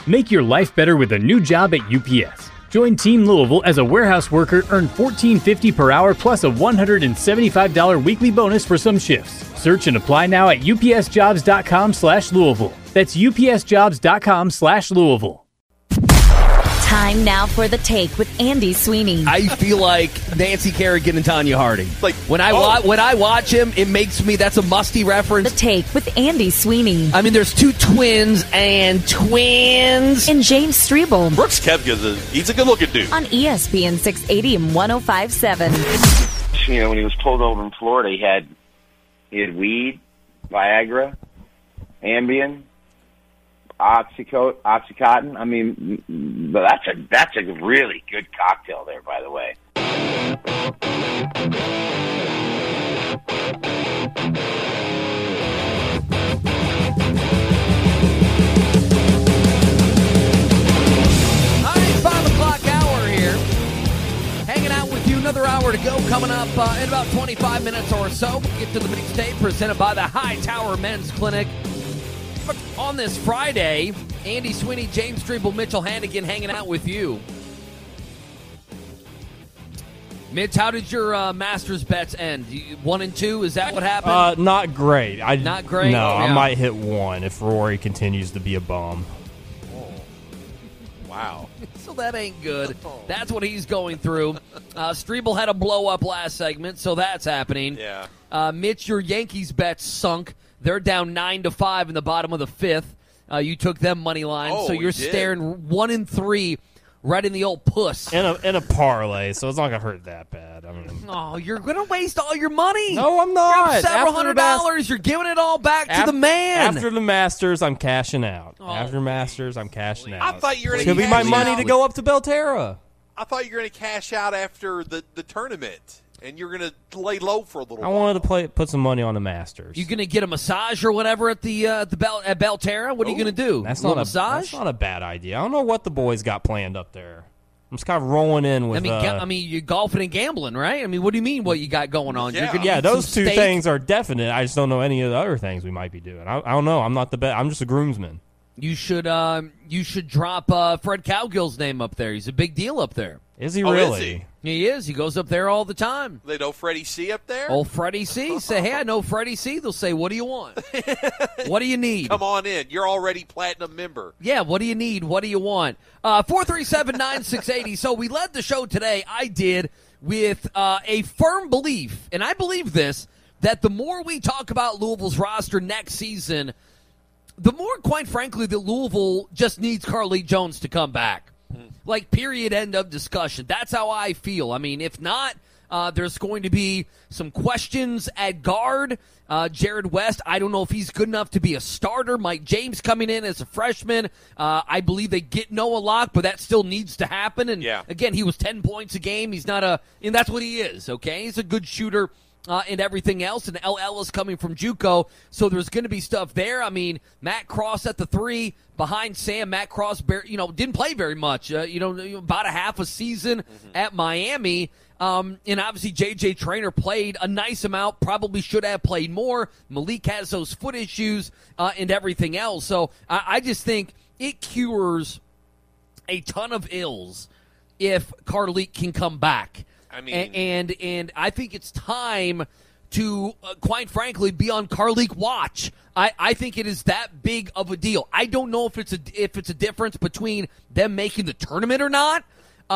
Make your life better with a new job at UPS. Join Team Louisville as a warehouse worker, earn $14.50 per hour plus a $175 weekly bonus for some shifts. Search and apply now at upsjobs.com/Louisville. That's upsjobs.com/Louisville. Time now for The Take with Andy Sweeney. I feel like Nancy Kerrigan and Tanya Harding. Like when I watch him, it makes me, that's a musty reference. The Take with Andy Sweeney. I mean, there's two twins and twins. And James Strebel. Brooks Koepka, he's a good-looking dude. On ESPN 680 and 105.7. You know, when he was pulled over in Florida, he had weed, Viagra, Ambien, Oxycontin. I mean, but that's a really good cocktail there, by the way. All right, 5 o'clock hour here. Hanging out with you, another hour to go. Coming up in about 25 minutes or so. We'll get to the mixtape presented by the Hightower Men's Clinic. But on this Friday, Andy Sweeney, James Strebel, Mitchell Hannigan hanging out with you. Mitch, how did your Masters bets end? 1 and 2? Is that what happened? Not great. Not great? No, Oh, yeah. I might hit 1 if Rory continues to be a bum. Wow. So that ain't good. That's what he's going through. Strebel had a blow-up last segment, so that's happening. Yeah. Mitch, your Yankees bets sunk. They're down 9-5 in the bottom of the 5th. You took them money line, so you're staring 1 and 3 right in the old puss. In a parlay, so it's not gonna hurt that bad. I mean, oh, you're gonna waste all your money. No, I'm not. You have several $100. You're giving it all back to the man. After the Masters, I'm cashing out. After Masters, I'm cashing out. I thought you were it's going gonna be my money to go up to Belterra. I thought you were going to cash out after the tournament, and you're going to lay low for a little while. I wanted to put some money on the Masters. You gonna get a massage or whatever at at Belterra? What are you gonna do? That's not massage. That's not a bad idea. I don't know what the boys got planned up there. I'm just kind of rolling in with. I mean, you're golfing and gambling, right? I mean, what do you mean? What you got going on? Yeah, You're gonna yeah, eat those some two steak? things are definite. I just don't know any of the other things we might be doing. I don't know. I'm not the best. I'm just a groomsman. You should drop Fred Cowgill's name up there. He's a big deal up there. Is he Oh, really? is he? He is. He goes up there all the time. They know Freddie C up there? Old Freddie C. Say, hey, I know Freddie C. They'll say, what do you want? What do you need? Come on in. You're already platinum member. Yeah, what do you need? What do you want? 437-9680. So we led the show today. I did with a firm belief, and I believe this, that the more we talk about Louisville's roster next season, the more, quite frankly, that Louisville just needs Carlik Jones to come back. Like, period, end of discussion. That's how I feel. I mean, if not, there's going to be some questions at guard. Jared West, I don't know if he's good enough to be a starter. Mike James coming in as a freshman. I believe they get Noah Locke, but that still needs to happen. And, again, he was 10 points a game. He's not and that's what he is, okay? He's a good shooter. And everything else, and L. Ellis coming from JUCO, so there's going to be stuff there. I mean, Matt Cross at the 3 behind Sam. Matt Cross, didn't play very much. About a half a season at Miami, and obviously J.J. Traynor played a nice amount. Probably should have played more. Malik has those foot issues and everything else. So I just think it cures a ton of ills if Carlik can come back. I mean, and I think it's time to, quite frankly, be on Carlik watch. I think it is that big of a deal. I don't know if it's a difference between them making the tournament or not.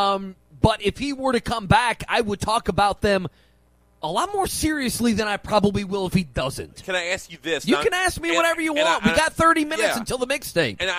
But if he were to come back, I would talk about them a lot more seriously than I probably will if he doesn't. Can I ask you this? You can ask me whatever you want. We got 30 minutes until the mixtape. And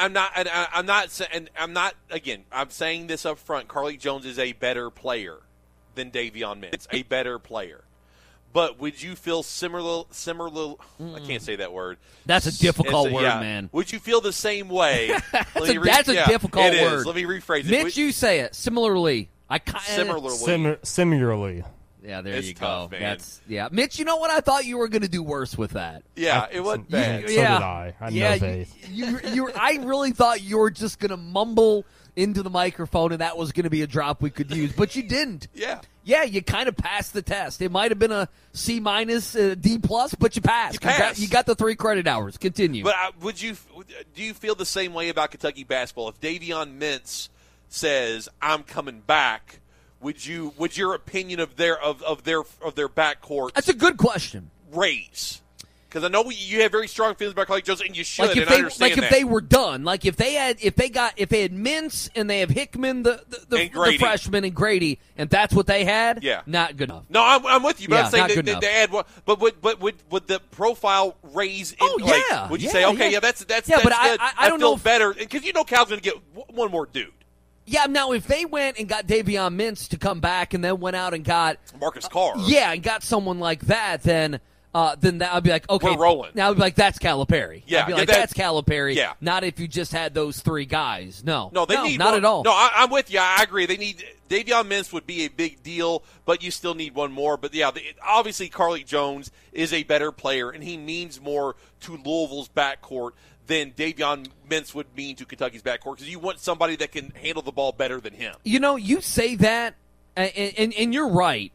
I'm saying this up front. Carlik Jones is a better player than Davion Mintz, a better player. But would you feel similar? I can't say that word. That's a difficult word, man. Would you feel the same way? That's a difficult word. Let me rephrase it. Mitch, you say it. Similarly. Similarly. Yeah, there it's you tough, go. Man. Mitch, you know what? I thought you were going to do worse with that. Yeah, it wasn't bad. So did I. I had no faith. I really thought you were just going to mumble into the microphone and that was going to be a drop we could use, but you didn't. Yeah. yeah, you kind of passed the test. It might have been a C-, D+, but you passed. You passed. You got the 3 credit hours. Continue. But do you feel the same way about Kentucky basketball? If Davion Mintz says, I'm coming back, would your opinion of their backcourt That's a good question. raise? Because I know you have very strong feelings about Carlik Jones, and you should. Like if and I understand if they were done, like if they had Mintz and they have Hickman, the freshman, and Grady, and that's what they had, yeah, not good enough. No, I'm with you, but Yeah, I'm saying not good that enough. they add one. But would the profile raise? Yeah. Would you Yeah, say, okay, yeah. that's Yeah, that's but good. I don't feel know if- better because Cal's going to get one more dude. Yeah, now if they went and got Davion Mintz to come back and then went out and got Marcus Carr, and got someone like that, then that I'd be like, okay, we're rolling. Now I'd be like, that's Calipari. Yeah, I'd be yeah, like, that's Calipari. Yeah. Not if you just had those 3 guys. No, they need not one. at all. No, I'm with you. I agree. They need Davion Mintz would be a big deal, but you still need one more. But yeah, obviously Carlik Jones is a better player, and he means more to Louisville's backcourt than Davion Mintz would mean to Kentucky's backcourt because you want somebody that can handle the ball better than him. You know, you say that, and you're right.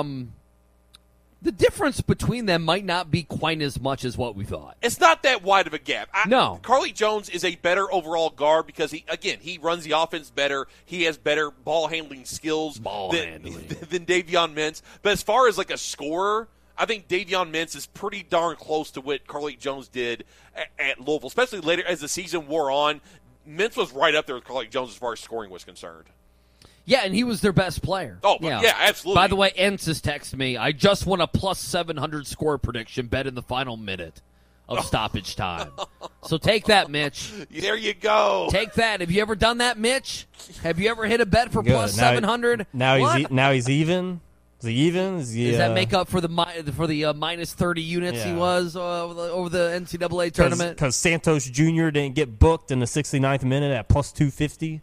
The difference between them might not be quite as much as what we thought. It's not that wide of a gap. No. Carlik Jones is a better overall guard because he runs the offense better. He has better ball handling skills than Davion Mintz. But as far as like a scorer, I think Davion Mintz is pretty darn close to what Carlik Jones did at Louisville, especially later as the season wore on. Mintz was right up there with Carlik Jones as far as scoring was concerned. Yeah, and he was their best player. Oh, yeah, absolutely. By the way, Entz has texted me, I just won a plus 700 score prediction bet in the final minute of stoppage time. So take that, Mitch. There you go. Take that. Have you ever done that, Mitch? Have you ever hit a bet for Good. plus 700? Now he's even. Is he even? Does that make up for the minus 30 units he was over the NCAA tournament? Because Santos Jr. didn't get booked in the 69th minute at plus 250.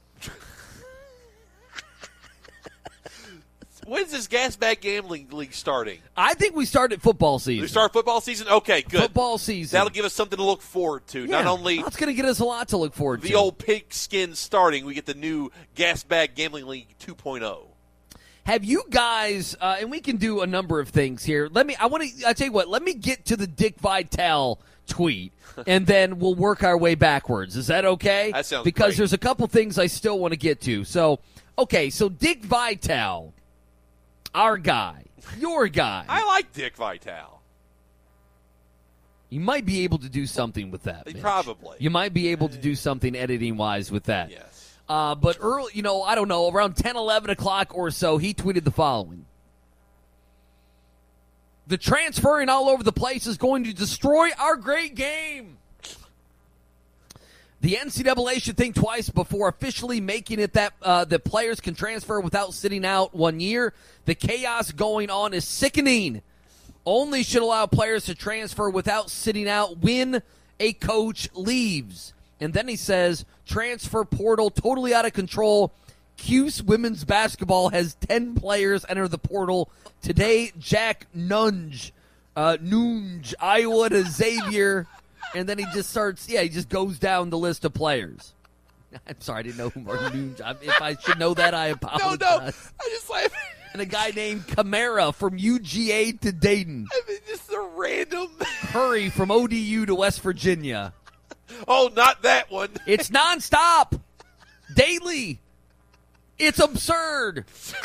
When's this gas bag gambling league starting? I think we started football season. We start football season? Okay, good. Football season. That'll give us something to look forward to. Yeah. Not only it's going to get us a lot to look forward to. The old pigskin starting, we get the new gas bag gambling league 2.0. Have you guys, and we can do a number of things here. I tell you what, let me get to the Dick Vitale tweet, and then we'll work our way backwards. Is that okay? That sounds Because great. there's a couple things I still want to get to. So Dick Vitale, our guy, your guy. I like Dick Vitale. You might be able to do something with that, Mitch. Probably. You might be able to do something editing-wise with that. Yes. But early, I don't know, around 10, 11 o'clock or so, he tweeted the following. The transferring all over the place is going to destroy our great game. The NCAA should think twice before officially making it that the players can transfer without sitting out 1 year. The chaos going on is sickening. Only should allow players to transfer without sitting out when a coach leaves. And then he says, transfer portal totally out of control. Cuse women's basketball has 10 players enter the portal. Today, Jack Nunge, Iowa to Xavier. And then he just he just goes down the list of players. I'm sorry, I didn't know who Martin Nunge. If I should know that, I apologize. No, I just like... And a guy named Camara from UGA to Dayton. I mean, just a random... Curry from ODU to West Virginia. Oh, not that one. It's nonstop. Daily. It's absurd.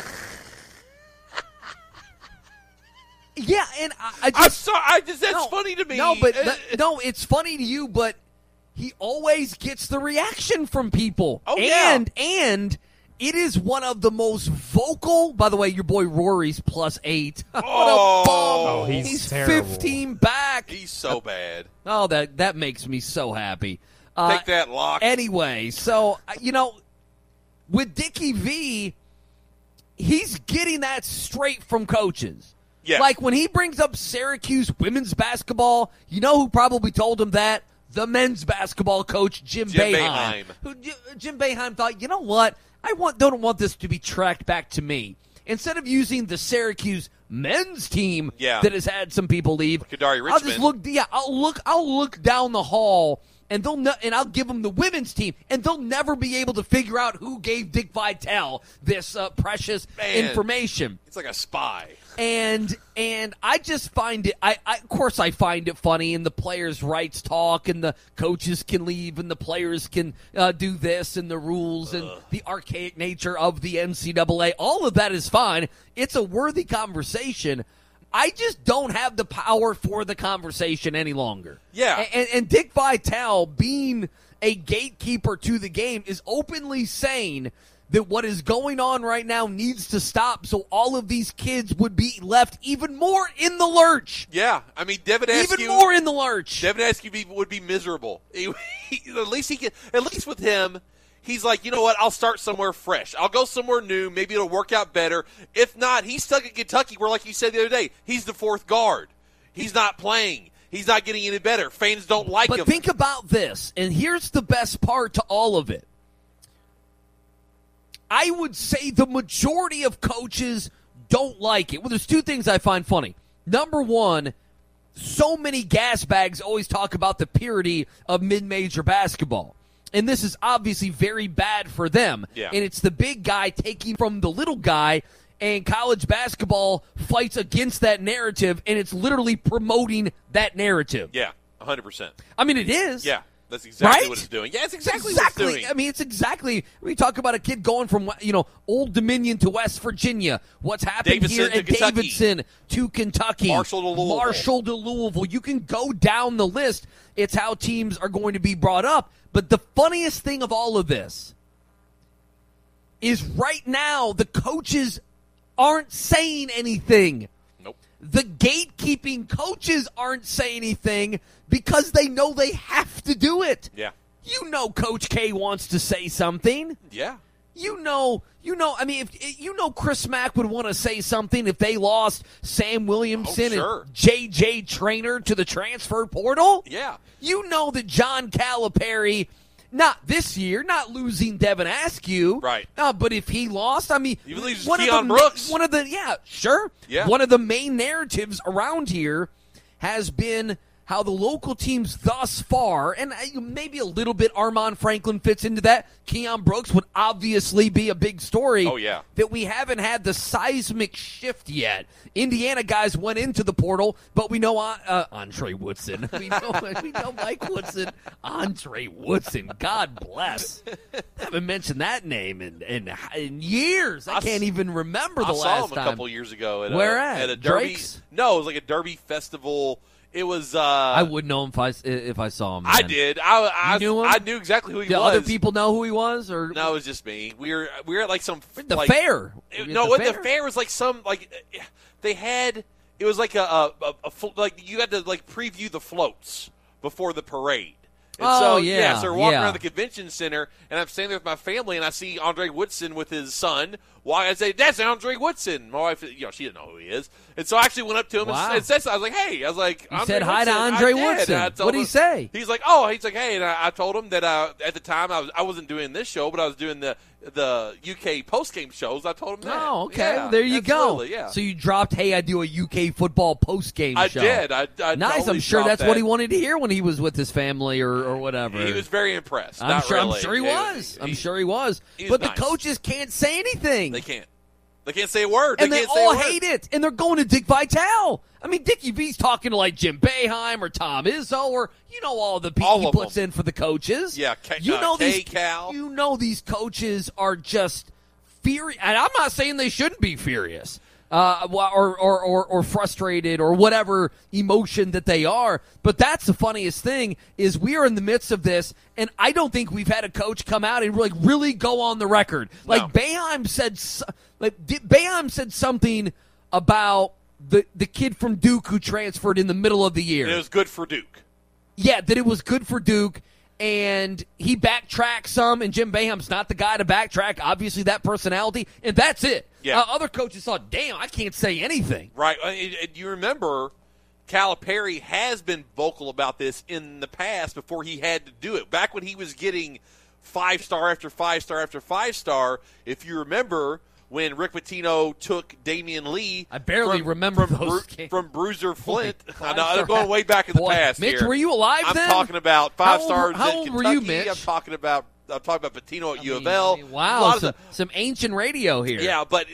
Yeah, and I'm sorry. That's funny to me. No, but it's funny to you, but he always gets the reaction from people. Oh, and it is one of the most vocal. By the way, your boy Rory's +8. What a bum! Oh, he's terrible. 15 back. He's so bad. Oh, that makes me so happy. Take that, Locke. Anyway, so, with Dickie V, he's getting that straight from coaches. Yeah. Like, when he brings up Syracuse women's basketball, you know who probably told him that? The men's basketball coach, Jim Boeheim. Jim Boeheim thought, you know what? I don't want this to be tracked back to me. Instead of using the Syracuse men's team that has had some people leave, Kadari I'll just Richmond. I'll look down the hall and and I'll give them the women's team, and they'll never be able to figure out who gave Dick Vitale this precious information. It's like a spy. And I just find it. Of course I find it funny, and the players' rights talk, and the coaches can leave, and the players can do this, and the rules, and the archaic nature of the NCAA. All of that is fine. It's a worthy conversation. I just don't have the power for the conversation any longer. Yeah. And Dick Vitale, being a gatekeeper to the game, is openly saying that what is going on right now needs to stop, so all of these kids would be left even more in the lurch. Yeah, I mean, Devin Askew, even more in the lurch. Devin Askew would be miserable. At least with him, he's like, you know what? I'll start somewhere fresh. I'll go somewhere new. Maybe it'll work out better. If not, he's stuck at Kentucky, where, like you said the other day, he's the fourth guard. He's not playing. He's not getting any better. Fans don't like him. But think about this, and here's the best part to all of it. I would say the majority of coaches don't like it. Well, there's two things I find funny. Number one, so many gas bags always talk about the purity of mid-major basketball. And this is obviously very bad for them. Yeah. And it's the big guy taking from the little guy, and college basketball fights against that narrative, and it's literally promoting that narrative. Yeah, 100%. I mean, it is. Yeah. That's exactly right? what it's doing. Yeah, it's exactly what it's doing. I mean, it's exactly. We talk about a kid going from Old Dominion to West Virginia. What's happened Davidson here at Davidson to Kentucky, Marshall to Louisville. You can go down the list. It's how teams are going to be brought up. But the funniest thing of all of this is right now the coaches aren't saying anything. Nope. The gatekeeping coaches aren't saying anything because they know they have to do it. Yeah. You know Coach K wants to say something. Yeah. You know, I mean, if Chris Mack would want to say something if they lost Sam Williamson and J.J. Traynor to the transfer portal. Yeah. You know that John Calipari, not this year, not losing Devin Askew. Right. But if he lost, I mean, he loses Keon Brooks. One of the main narratives around here has been how the local teams thus far, and maybe a little bit Armaan Franklin fits into that. Keon Brooks would obviously be a big story. Oh, yeah. That we haven't had the seismic shift yet. Indiana guys went into the portal, but we know Andre Woodson. We know Mike Woodson. Andre Woodson. God bless. Haven't mentioned that name in years. I can't even remember the last time. I saw him a couple years ago. Where at a Derby. Drake's? No, it was like a Derby festival. It was. I would know him if I saw him. Man. I did. I knew him? I knew exactly who he Did was. other people know who he was, or no? It was just me. We were at like some the fair. The fair was like some they had. It was like a like you had to like preview the floats before the parade. And so we're walking around the convention center, and I'm standing there with my family, and I see Andre Woodson with his son. Why? I say, that's Andre Woodson. My wife, she didn't know who he is. And so I actually went up to him and said so. I was like, hey. I was like, you said hi to Andre Woodson. What did he say? He's like, hey. And I told him that at the time I wasn't doing this show, but I was doing the UK post-game shows. I told him that. Oh, okay. Yeah, there you go. Yeah. So you dropped, hey, I do a UK football post-game show. I did. I nice. Totally I'm sure that's that. what he wanted to hear when he was with his family or whatever. He was very impressed. I'm sure he was. I'm sure he was. But the coaches can't say anything. They can't. They can't say a word. And they all hate it. And they're going to Dick Vitale. I mean, Dickie V's talking to like Jim Boeheim or Tom Izzo or all the people he puts in for the coaches. Yeah, K-Cal. You know these coaches are just furious. And I'm not saying they shouldn't be furious. Or frustrated or whatever emotion that they are. But that's the funniest thing is we are in the midst of this, and I don't think we've had a coach come out and really go on the record. Like Boeheim said something about the kid from Duke who transferred in the middle of the year. It was good for Duke. Yeah, that it was good for Duke. And he backtracked some, and Jim Boeheim's not the guy to backtrack. Obviously, that personality, and that's it. Yeah. Other coaches thought, damn, I can't say anything. Right. You remember Calipari has been vocal about this in the past before he had to do it. Back when he was getting 5-star after 5-star after 5-star, if you remember, when Rick Pitino took Damian Lee. I barely remember those games. From Bruiser Flint. I know, I'm going way back in the past. Mitch, here. were you alive then? I'm talking about five stars how at old Kentucky. were you, Mitch? I'm talking about Pitino at U of L. Wow, some ancient radio here. Yeah, but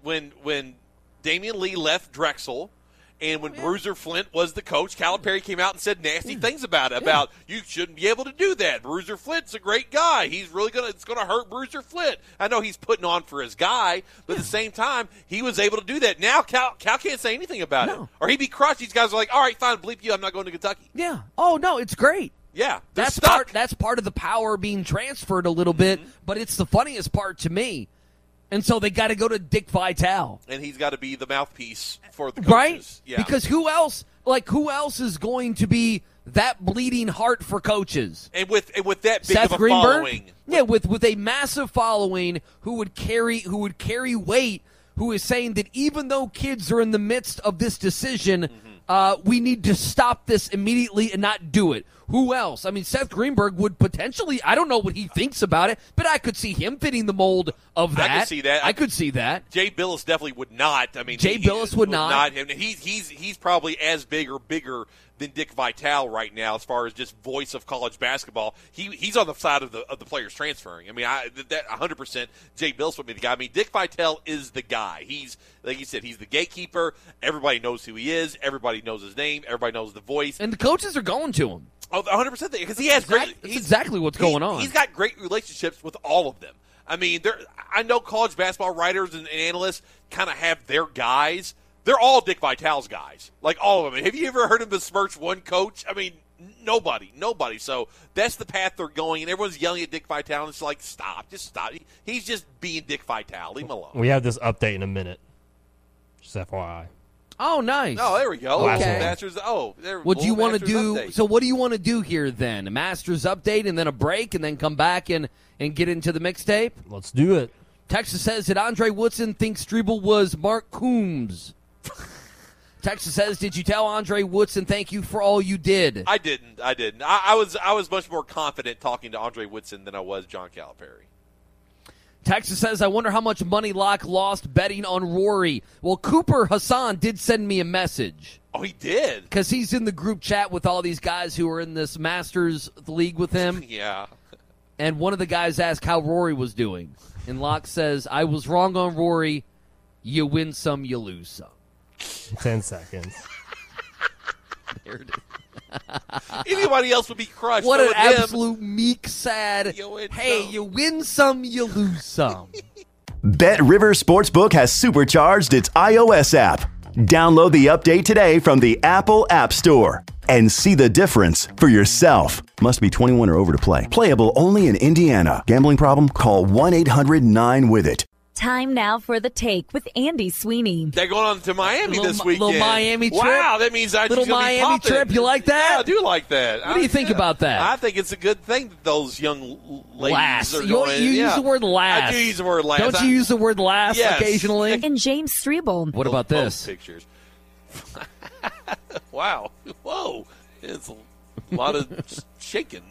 when Damian Lee left Drexel, and when Bruiser Flint was the coach, Calipari came out and said nasty things about it. About you shouldn't be able to do that. Bruiser Flint's a great guy. It's gonna hurt Bruiser Flint. I know he's putting on for his guy, but at the same time, he was able to do that. Now Cal can't say anything about it, or he'd be crushed. These guys are like, all right, fine, bleep you. I'm not going to Kentucky. Yeah. Oh no, it's great. Yeah, that's stuck. That's part of the power being transferred a little bit, but it's the funniest part to me. And so they got to go to Dick Vitale, and he's got to be the mouthpiece for the coaches. Right? Yeah. Because who else is going to be that bleeding heart for coaches? And with that big Seth of a Greenberg? following, yeah, with a massive following who would carry weight, who is saying that even though kids are in the midst of this decision, we need to stop this immediately and not do it. Who else? I mean, Seth Greenberg would potentially, I don't know what he thinks about it, but I could see him fitting the mold of that. I could see that. Jay Billis definitely would not. I mean, Jay Billis would not. And he's probably as big or bigger than Dick Vitale right now as far as just voice of college basketball. He's on the side of the players transferring. I mean, that 100% Jay Billis would be the guy. I mean, Dick Vitale is the guy. He's, like you said, he's the gatekeeper. Everybody knows who he is. Everybody knows his name. Everybody knows the voice. And the coaches are going to him. Oh, 100%. Because he has That's exactly what's going on. He's got great relationships with all of them. I mean, I know college basketball writers and analysts kind of have their guys. They're all Dick Vitale's guys, like all of them. Have you ever heard him besmirch one coach? I mean, nobody. So that's the path they're going, and everyone's yelling at Dick Vitale, and it's like, just stop. He's just being Dick Vitale. Leave him alone. We have this update in a minute. Just FYI. Oh, nice. Oh, there we go. Okay. Masters. What do you want to do? Update. So what do you want to do here then? A Masters update and then a break and then come back and get into the mixtape? Let's do it. Texas says that Andre Woodson thinks Strebel was Mark Coombs. Texas says, did you tell Andre Woodson thank you for all you did? I didn't. I was much more confident talking to Andre Woodson than I was John Calipari. Texas says, I wonder how much money Locke lost betting on Rory. Well, Cooper Hassan did send me a message. Oh, he did? Because he's in the group chat with all these guys who are in this Masters league with him. Yeah. And one of the guys asked how Rory was doing. And Locke says, I was wrong on Rory. You win some, you lose some. 10 seconds. There it is. Anybody else would be crushed. What so an with absolute meek, sad, you win some, you lose some. Bet River Sportsbook has supercharged its iOS app. Download the update today from the Apple App Store and see the difference for yourself. Must be 21 or over to play. Playable only in Indiana. Gambling problem? Call 1-800-9-WITH-IT. Time now for The Take with Andy Sweeney. They're going on to Miami this weekend. Little Miami trip. Wow, that means little Miami trip. You like that? Yeah, I do like that. What do you think about that? I think it's a good thing that those young ladies lass. are You going. use the word lass. I do use the word lass. Don't you use the word lass occasionally? And James Strebel. What about this? Pictures. Wow. Whoa. It's a lot of shaking.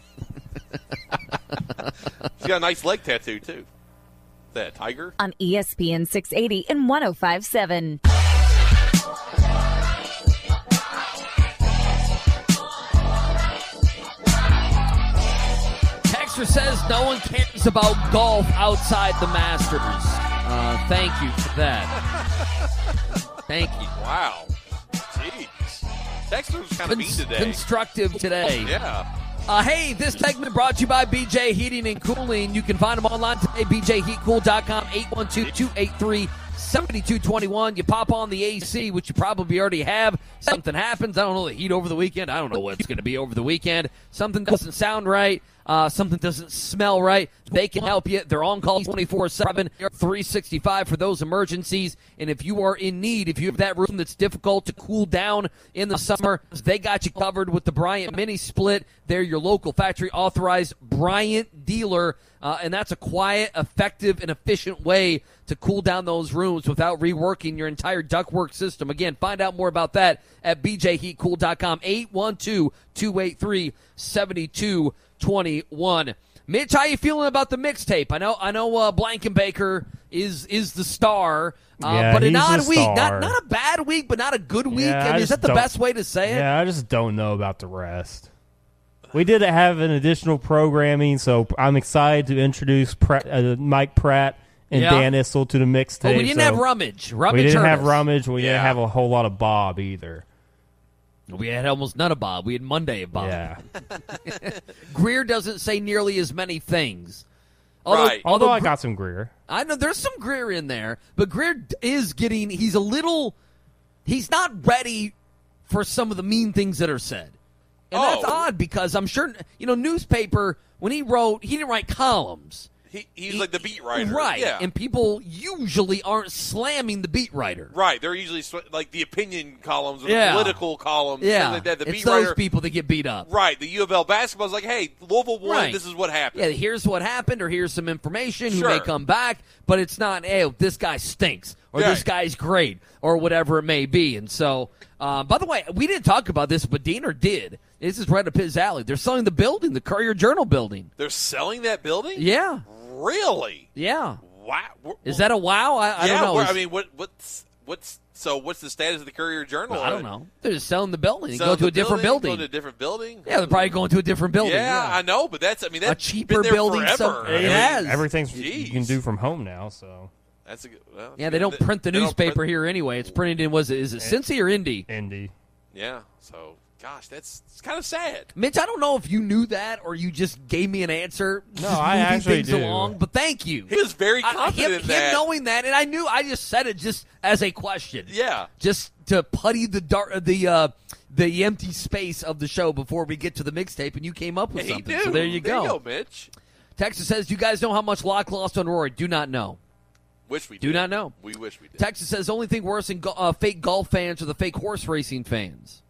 She's got a nice leg tattoo, too. That tiger? On ESPN 680 and 105.7. Texter says no one cares about golf outside the Masters. Thank you for that. Thank you. Wow. Jeez. Texter was kind of mean today. Constructive today. Yeah. Hey, this segment brought to you by BJ Heating and Cooling. You can find them online today, bjheatcool.com, 812-283-7221. You pop on the AC, which you probably already have. Something happens. I don't know the heat over the weekend. I don't know what it's going to be over the weekend. Something doesn't sound right. Something doesn't smell right. They can help you. They're on call 24/7, 365 for those emergencies. And if you are in need, if you have that room that's difficult to cool down in the summer, they got you covered with the Bryant Mini Split. They're your local factory authorized Bryant dealer. And that's a quiet, effective, and efficient way to cool down those rooms without reworking your entire ductwork system. Again, find out more about that at bjheatcool.com, 812-283-7221. Mitch, how you feeling about the mixtape? I know Blankenbaker is the star. Yeah, but an he's odd the week, star. not a bad week, but not a good week. Yeah, I mean, I is that just the don't- best way to say it? Yeah, I just don't know about the rest. We did have an additional programming, so I'm excited to introduce Mike Pratt and Dan Issel to the mixtape. But we didn't have Rummage. We didn't have Ernest. Rummage. We didn't have a whole lot of Bob either. We had almost none of Bob. We had Monday of Bob. Yeah. Greer doesn't say nearly as many things. Although I got some Greer. I know there's some Greer in there, but Greer is getting, he's not ready for some of the mean things that are said. And that's odd because I'm sure, newspaper, when he didn't write columns. He's like the beat writer. Right. Yeah. And people usually aren't slamming the beat writer. Right. They're usually like the opinion columns or the Yeah. political columns. Yeah. Like that. The it's beat those writer, people that get beat up. Right. The U of L basketball is like, hey, Louisville won. Right. This is what happened. Yeah, here's what happened, or here's some information. Sure. Who may come back, but it's not, hey, this guy stinks, or this guy's great, or whatever it may be. And so, by the way, we didn't talk about this, but Diener did. This is right up his alley. They're selling the building, the Courier-Journal building. They're selling that building? Yeah. Really? Yeah. Wow. Is that a wow? I don't know. I mean, what's the status of the Courier-Journal? I don't know. They're just selling the building. Selling Go to a different building. Going to a different building? Yeah, they're probably going to a different building. Yeah, I know, but that's a cheaper been there building. forever. It has. Everything's you can do from home now, so. That's a good. Well, Yeah, they don't print the newspaper here anyway. It's printed in, is it Cincy or Indy? Indy. Yeah, so, gosh, it's kind of sad. Mitch, I don't know if you knew that or you just gave me an answer. No, just I moving actually things do. Along, but thank you. He was very confident in that. Him knowing that, and I just said it just as a question. Yeah. Just to putty the empty space of the show before we get to the mixtape, and you came up with something. So there you go. There you go, Mitch. Texas says, you guys know how much Locke lost on Rory. Do not know. Wish we did. Do not know. We wish we did. Texas says, only thing worse than fake golf fans are the fake horse racing fans.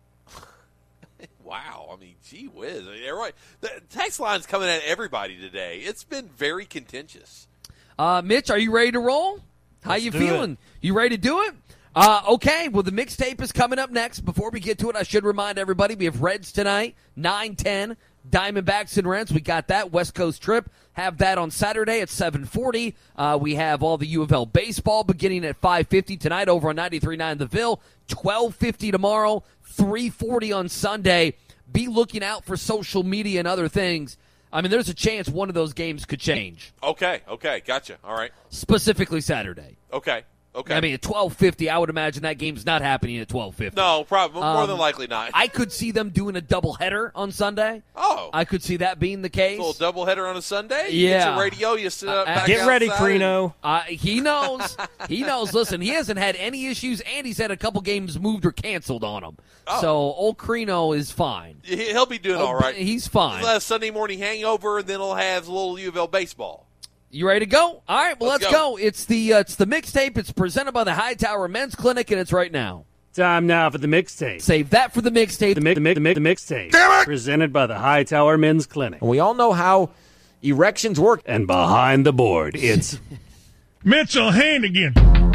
Wow. I mean, gee whiz. I mean, right. The text line's coming at everybody today. It's been very contentious. Mitch, are you ready to roll? How you feeling? You ready to do it? Okay, well, the mixtape is coming up next. Before we get to it, I should remind everybody we have Reds tonight, 9:10, Diamondbacks and Reds. We got that West Coast trip. Have that on Saturday at 7:40. We have all the U of L baseball beginning at 5:50 tonight over on 93.9 The Ville, 12:50 tomorrow, 3:40 on Sunday. Be looking out for social media and other things. I mean, there's a chance one of those games could change. Okay, gotcha. All right. Specifically Saturday. Okay. I mean, at 12:50, I would imagine that game's not happening at 12:50. No, probably more than likely not. I could see them doing a doubleheader on Sunday. Oh. I could see that being the case. A little doubleheader on a Sunday? You get your radio, you sit up back Get ready, outside. Crino. He knows. He knows. Listen, he hasn't had any issues, and he's had a couple games moved or canceled on him. Oh. So old Crino is fine. He'll be doing all right. He's fine. He'll have a Sunday morning hangover, and then he'll have a little U of L baseball. You ready to go? All right, well, let's go. It's the mixtape. It's presented by the Hightower Men's Clinic, and it's right now. Time now for the mixtape. Save that for the mixtape. The mixtape. Damn it! Presented by the Hightower Men's Clinic. We all know how erections work. And behind the board, it's Mitchell Hannigan.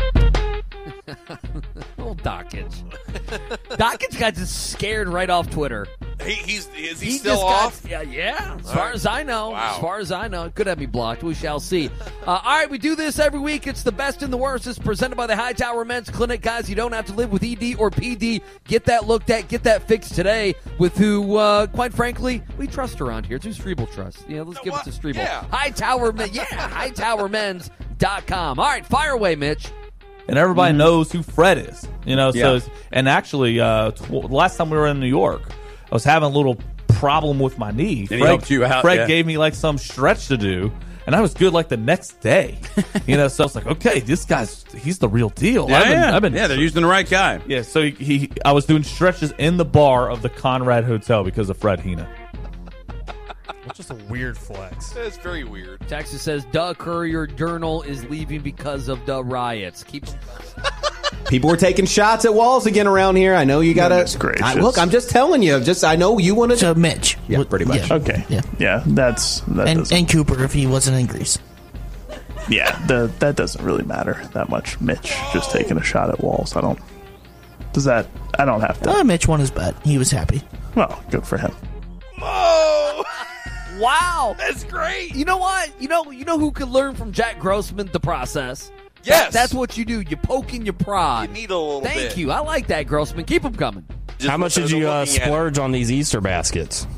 Old Dockage. Dockage got just scared right off Twitter. Is he still off? Yeah. As far as I know. Wow. As far as I know. It could have me blocked. We shall see. All right, we do this every week. It's the best and the worst. It's presented by the Hightower Men's Clinic. Guys, you don't have to live with ED or PD. Get that looked at. Get that fixed today with who, quite frankly, we trust around here. It's who Strebel trusts. Yeah, let's give it to Strebel. Yeah. HightowerMens.com. All right, fire away, Mitch. And everybody knows who Fred is, So, and actually, last time we were in New York, I was having a little problem with my knee. And he helped you out. Fred gave me like some stretch to do, and I was good like the next day. So I was like, okay, he's the real deal. They're using the right guy. Yeah, so I was doing stretches in the bar of the Conrad Hotel because of Fred Hina. It's just a weird flex. That's very weird. Texas says, Courier-Journal is leaving because of the riots. People were taking shots at walls again around here. I know you got to. Look, I'm just telling you. I know you want to. So Mitch, yeah, pretty much. Yeah. Okay. Yeah. And Cooper if he wasn't in Greece. Yeah, that doesn't really matter that much. Mitch just taking a shot at walls. I don't have to. Mitch won his bet. He was happy. Well, good for him. Oh! Wow. That's great. You know what? You know who could learn from Jack Grossman? The process. Yes. That's what you do. You poke and you prod. You need a little bit. Thank you. I like that, Grossman. Keep them coming. How much did you splurge on these Easter baskets?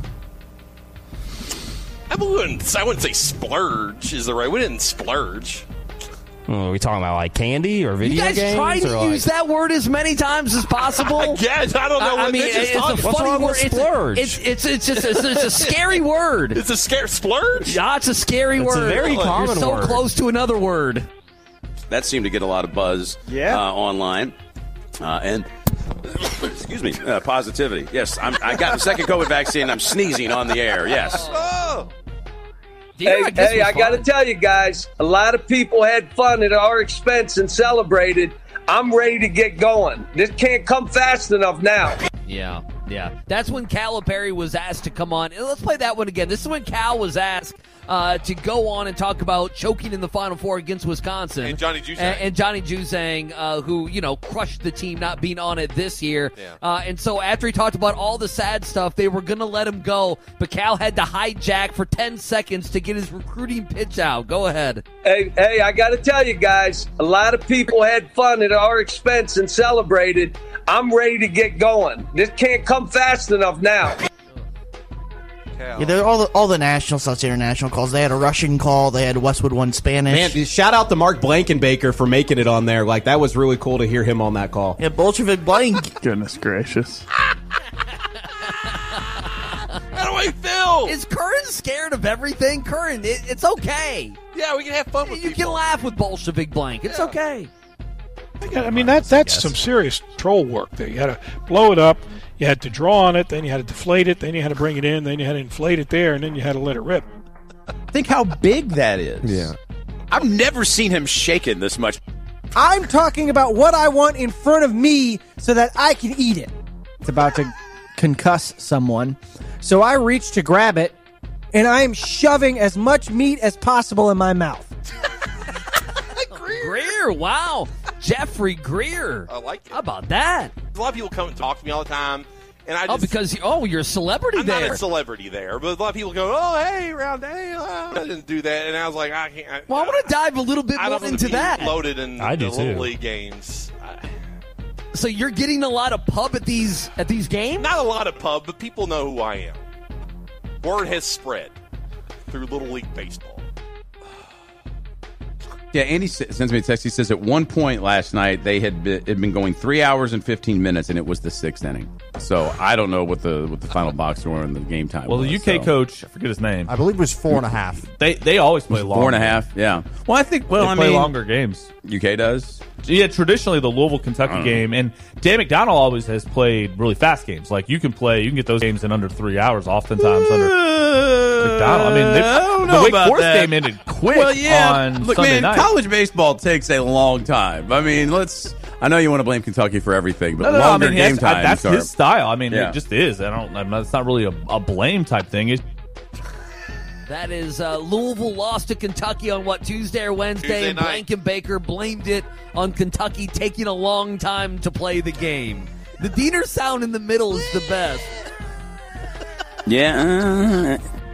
I wouldn't say splurge is the right. We didn't splurge. Are we talking about like candy or video games? You guys try to use that word as many times as possible. Yes, I don't know what Mitch is talking about. What's wrong with splurge? It's a scary word. It's a scary splurge? Yeah, it's a scary word. It's a very common You're so word. close to another word. That seemed to get a lot of buzz online. And excuse me, positivity. Yes, I got the second COVID vaccine. I'm sneezing on the air. Yes. Oh. Hey, I got to tell you guys, a lot of people had fun at our expense and celebrated. I'm ready to get going. This can't come fast enough now. Yeah. That's when Calipari was asked to come on. And let's play that one again. This is when Cal was asked to go on and talk about choking in the Final Four against Wisconsin. And Johnny Juzang. And Johnny Juzang, who, crushed the team not being on it this year. Yeah. And so after he talked about all the sad stuff, they were going to let him go. But Cal had to hijack for 10 seconds to get his recruiting pitch out. Go ahead. Hey, I got to tell you guys, a lot of people had fun at our expense and celebrated. I'm ready to get going. This can't come fast enough now. Yeah, all the national / international calls. They had a Russian call. They had Westwood One Spanish. Man, shout out to Mark Blankenbaker for making it on there. Like, that was really cool to hear him on that call. Yeah, Bolshevik Blank. Goodness gracious. How do I feel? Is Curran scared of everything? Curran, it's okay. Yeah, we can have fun with You people. can laugh with Bolshevik Blank. It's okay. I mean, that's some serious troll work there. You had to blow it up, you had to draw on it, then you had to deflate it, then you had to bring it in, then you had to inflate it there, and then you had to let it rip. Think how big that is. Yeah. I've never seen him shaken this much. I'm talking about what I want in front of me so that I can eat it. It's about to concuss someone. So I reach to grab it, and I am shoving as much meat as possible in my mouth. Greer, wow. Jeffrey Greer. I like it. How about that? A lot of people come and talk to me all the time. And I just, because you're a celebrity I'm there. not a celebrity there, but a lot of people go, "Oh, hey, round day." I didn't do that, and I was like, "I can't." Well, I want to dive a little bit more into that. Loaded in I the do Little too. League games. So you're getting a lot of pub at these games? Not a lot of pub, but people know who I am. Word has spread through Little League baseball. Yeah, Andy sends me a text. He says at one point last night they had been going 3 hours and 15 minutes, and it was the 6th inning. So I don't know what the final box score in the game time Well, was. the UK coach, I forget his name. I believe it was 4.5. They always play long. 4.5, yeah. Well, I think, they play longer games. UK does? Yeah, traditionally the Louisville-Kentucky game, and Dan McDonald always has played really fast games. Like, you can get those games in under 3 hours, oftentimes under McDonald. I mean, the Wake Forest game ended quick on Sunday night. College baseball takes a long time. I mean, I know you want to blame Kentucky for everything, but longer game times that's are... his style. I mean, Yeah. it just is. It's not really a blame type thing. That is Louisville lost to Kentucky on Tuesday or Wednesday, and Blankenbaker blamed it on Kentucky taking a long time to play the game. The Diener sound in the middle is the best. Yeah.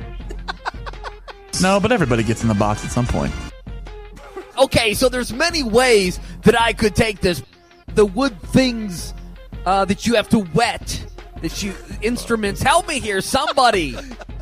No, but everybody gets in the box at some point. Okay, so there's many ways that I could take this. The wood things that you have to wet, instruments. Help me here, somebody.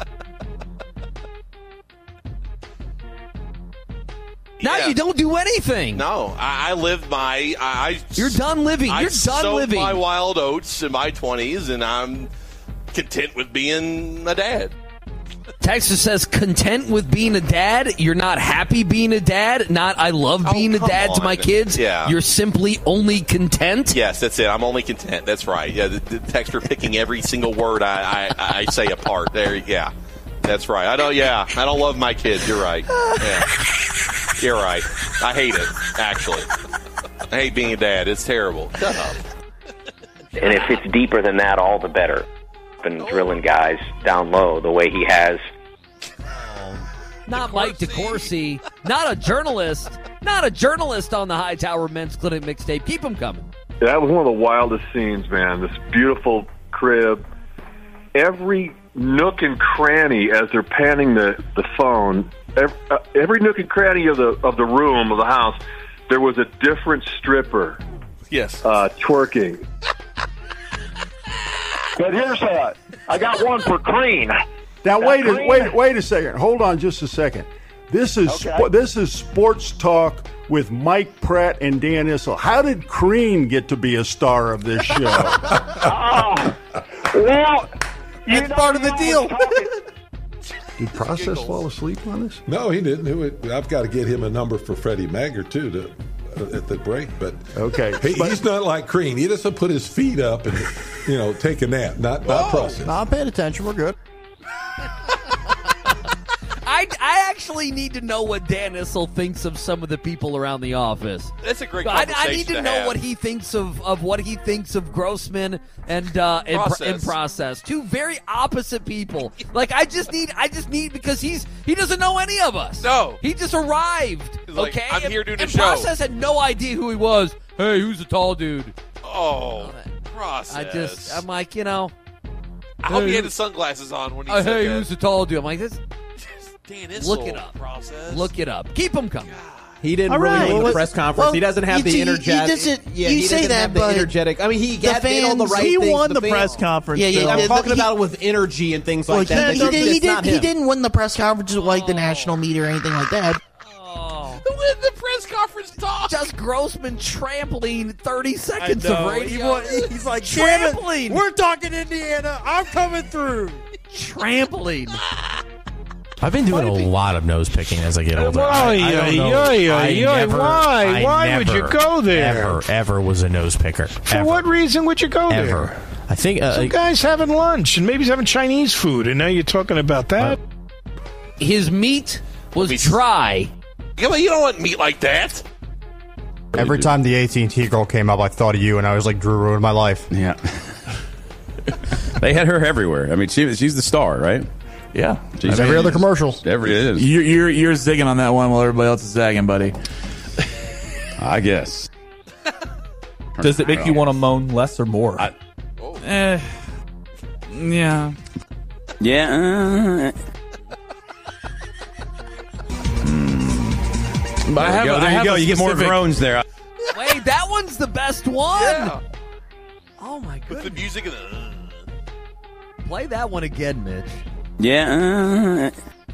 Now you don't do anything. No, I lived my. You're done living. You're done sowed living. my wild oats in my 20s, and I'm content with being a dad. Texas says content with being a dad. You're not happy being a dad. Not I love being a dad to my kids. Yeah. You're simply only content. Yes, that's it. I'm only content. That's right. Yeah, the texter picking every single word I say apart. There, yeah, that's right. I don't love my kids. You're right. Yeah. You're right. I hate it. Actually, I hate being a dad. It's terrible. Shut up. And if it's deeper than that, all the better. Been drilling guys down low the way he has. Not Mike DeCourcy. Not a journalist. Not a journalist on the Hightower Men's Clinic mixtape. Keep them coming. That was one of the wildest scenes, man. This beautiful crib. Every nook and cranny as they're panning the phone. Every nook and cranny of the room of the house, there was a different stripper. Yes. Twerking. But here's I got one for Green. Now wait a second. Hold on just a second. This is Sports Talk with Mike Pratt and Dan Issel. How did Crean get to be a star of this show? Well, that's part of the deal. Did Process fall asleep on us? No, he didn't. I've got to get him a number for Freddie Maggard too at the break. But okay, he's not like Crean. He doesn't put his feet up and take a nap. Not Process. I'm paying attention. We're good. I actually need to know what Dan Issel thinks of some of the people around the office. That's a great conversation I need to know what he thinks of what he thinks of Grossman and Process. Two very opposite people. Like I just need because he doesn't know any of us. No, he just arrived. Like, okay, I'm here doing a and show. Process had no idea who he was. Hey, who's the tall dude? Oh, Process. I'm like, I hope he had his sunglasses on when he said hey, that. who's the tall dude? I'm like, this. Dan Issel, Look it up. Process. Look it up. Keep them coming. He didn't the press conference. He doesn't have the energetic. He doesn't have the energetic. I mean, he did all the right things. He won the press conference. Yeah, I'm talking about it with energy and things like that. He didn't win the press conference with like the national media or anything like that. Who in the press conference talk? Just Grossman trampling 30 seconds of radio. He's like, trampling. We're talking Indiana. I'm coming through. Trampling. I've been doing a lot of nose picking as I get older. Why would you go there? Ever was a nose picker. For what reason would you go there? I think some guy's having lunch and maybe he's having Chinese food, and now you're talking about that. His meat was dry. Yeah, but you don't want meat like that. Every time the AT&T girl came up, I thought of you, and I was like, Drew ruined my life. Yeah. They had her everywhere. I mean, she's the star, right? Yeah. Every other commercial. It is. You're zigging on that one while everybody else is zagging, buddy. I guess. Does it make you want to moan less or more? Yeah. Yeah. But there you go. You get more groans there. Wait, that one's the best one. Yeah. Oh my goodness. With the music and Play that one again, Mitch. Yeah.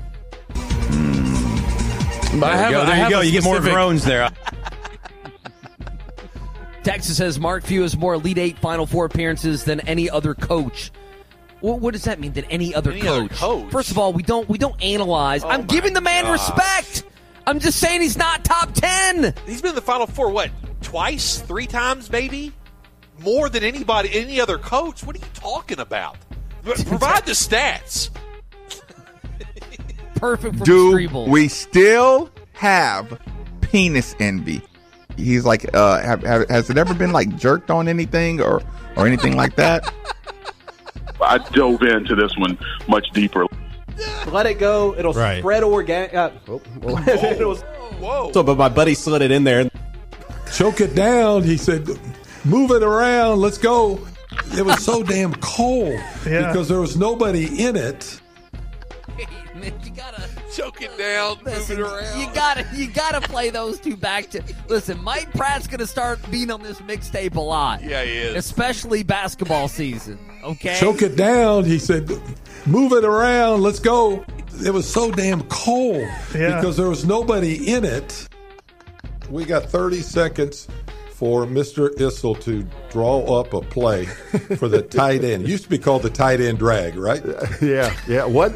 But there you go. You get more groans there. Texas says Mark Few has more Elite Eight Final Four appearances than any other coach. What does that mean? Than any other coach? First of all, we don't analyze. I'm giving the man respect. I'm just saying he's not top 10. He's been in the Final Four, what, twice, 3 times, maybe? More than anybody, any other coach? What are you talking about? Provide the stats. Perfect for Do we still have penis envy? He's like, has it ever been like jerked on anything or anything like that? I dove into this one much deeper. Let it go. It'll spread organic. Whoa. So, but my buddy slid it in there. Choke it down. He said, move it around. Let's go. It was so damn cold because there was nobody in it. You gotta choke it down, move it around. You gotta play those two back to. Listen, Mike Pratt's gonna start being on this mixtape a lot. Yeah, he is. Especially basketball season. Okay. Choke it down. He said, move it around. Let's go. It was so damn cold because there was nobody in it. We got 30 seconds for Mr. Issel to draw up a play for the tight end. It used to be called the tight end drag, right? Yeah. What?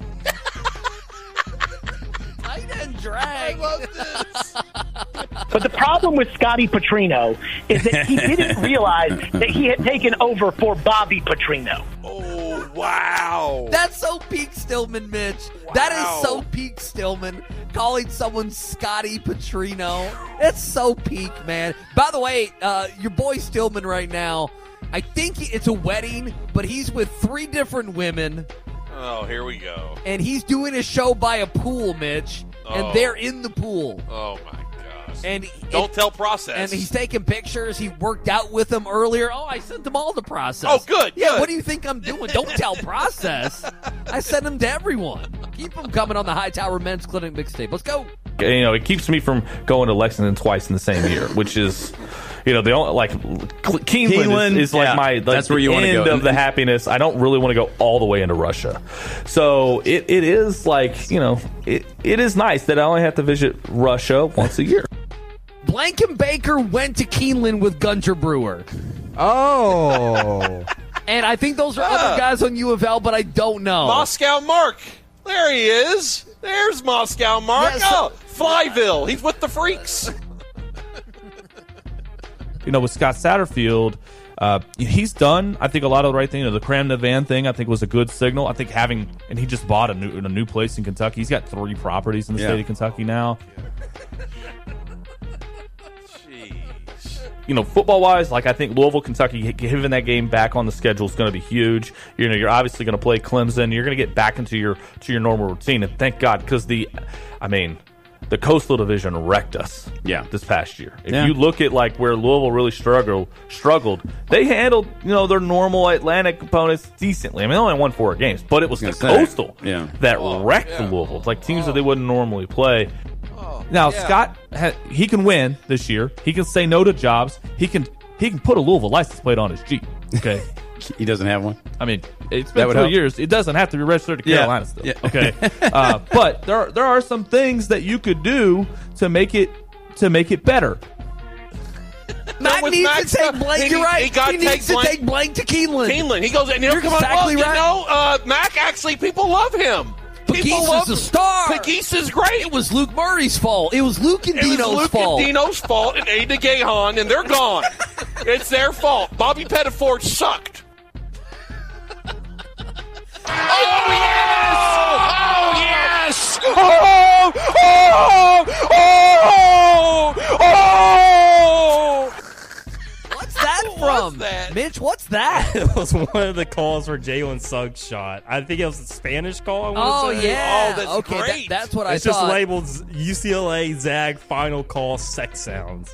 Tight end drag. I love this. But the problem with Scotty Petrino is that he didn't realize that he had taken over for Bobby Petrino. Oh, wow. That's so peak Stillman, Mitch. Wow. That is so peak Stillman. Calling someone Scotty Petrino. That's so peak, man. By the way, your boy Stillman right now, I think it's a wedding, but he's with 3 different women. Oh, here we go. And he's doing a show by a pool, Mitch. And they're in the pool. Oh, my gosh. And don't tell process. And he's taking pictures. He worked out with them earlier. Oh, I sent them all to process. Oh, good. Yeah, good. what do you think I'm doing? Don't tell process. I send them to everyone. Keep them coming on the Hightower Men's Clinic mixtape. Let's go. It keeps me from going to Lexington twice in the same year, which is, the only Keeneland is like my that's where you want to go. End of the happiness. I don't really want to go all the way into Russia, so it is like it is nice that I only have to visit Russia once a year. Blankenbaker went to Keeneland with Gunter Brewer. Oh. And I think those are other guys on U of L, but I don't know. Moscow Mark. There he is. There's Moscow Mark. Yes. Flyville. He's with the Freaks. With Scott Satterfield, he's done, I think, a lot of the right thing. The Cram Van thing, I think, was a good signal. I think and he just bought a new place in Kentucky. He's got 3 properties in the state of Kentucky now. Football-wise, I think Louisville, Kentucky, having that game back on the schedule is going to be huge. You're obviously going to play Clemson. You're going to get back into your normal routine, and thank God, because the Coastal Division wrecked us. This past year. If you look at where Louisville really struggled, they handled their normal Atlantic opponents decently. I mean, they only won 4 games, but it was the Coastal that wrecked Louisville. It's like teams that they wouldn't normally play. Now Scott, he can win this year. He can say no to jobs. He can put a Louisville license plate on his Jeep. Okay. He doesn't have one? I mean, it's been 2 years. It doesn't have to be registered to Carolina still. Okay. But there are some things that you could do to make it better. Mac needs to take Blank. You're right. He needs to take Blank to Keeneland. He goes, and you're exactly right. Mac, actually, people love him. Pegues is a star. Pegues is great. It was Luke Murray's fault. It was Luke and Dino's fault. Luke and Dino's fault and Aida Gahan, and they're gone. It's their fault. Bobby Pettiford sucked. Oh, yes! Oh, yes! Oh! Oh! Oh! Oh! What's that from? Mitch, what's that? It was one of the calls for Jalen Suggs shot. I think it was a Spanish call. Yeah. Oh, that's okay, great. That's what it's I thought. It's just labeled UCLA Zag final call sex sounds.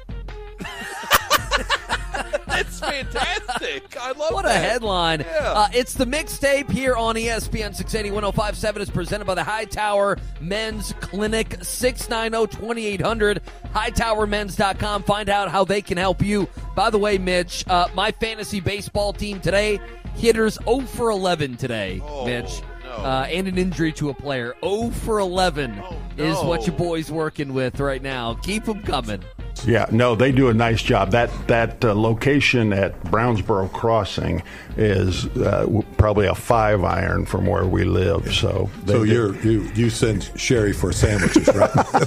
That's fantastic. I love What that. a headline. Yeah. It's the mixtape here on ESPN 680 1057. It's presented by the Hightower Men's Clinic, 690-2800, hightowermens.com. Find out how they can help you. By the way, Mitch, my fantasy baseball team today, hitters 0 for 11 today, Mitch. No. And an injury to a player. 0 for 11 is what your boy's working with right now. Keep them coming. Yeah, no, they do a nice job. That location at Brownsboro Crossing is probably a 5-iron from where we live. So you send Sherry for sandwiches, right?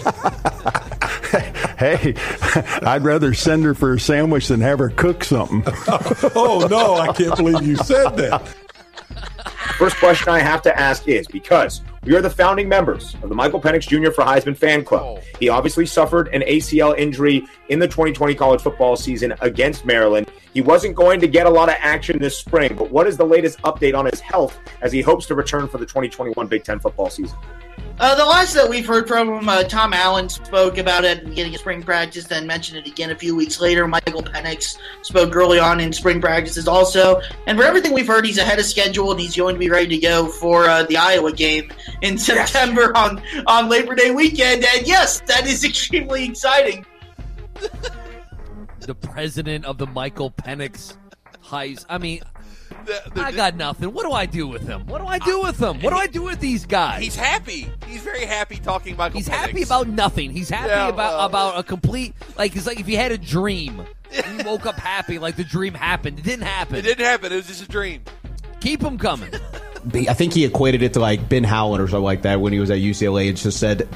Hey, I'd rather send her for a sandwich than have her cook something. Oh no, I can't believe you said that. First question I have to ask is, because we are the founding members of the Michael Penix Jr. for Heisman fan club. He obviously suffered an ACL injury in the 2020 college football season against Maryland. He wasn't going to get a lot of action this spring, but what is the latest update on his health as he hopes to return for the 2021 Big Ten football season? The last that we've heard from him, Tom Allen spoke about it at the beginning of spring practice, then mentioned it again a few weeks later. Michael Penix spoke early on in spring practices also. And for everything we've heard, he's ahead of schedule and he's going to be ready to go for the Iowa game in September on Labor Day weekend. And yes, that is extremely exciting. The president of the Michael Penix Heist. I mean, I got nothing. What do I do with him? What do I do with him? What do I do with these guys? He's happy. He's very happy talking about Michael He's Penix. happy about nothing. He's happy about a complete, it's like if you had a dream and you woke up happy, like the dream happened. It didn't happen. It didn't happen. It was just a dream. Keep him coming. I think he equated it to like Ben Howland or something like that when he was at UCLA. It just said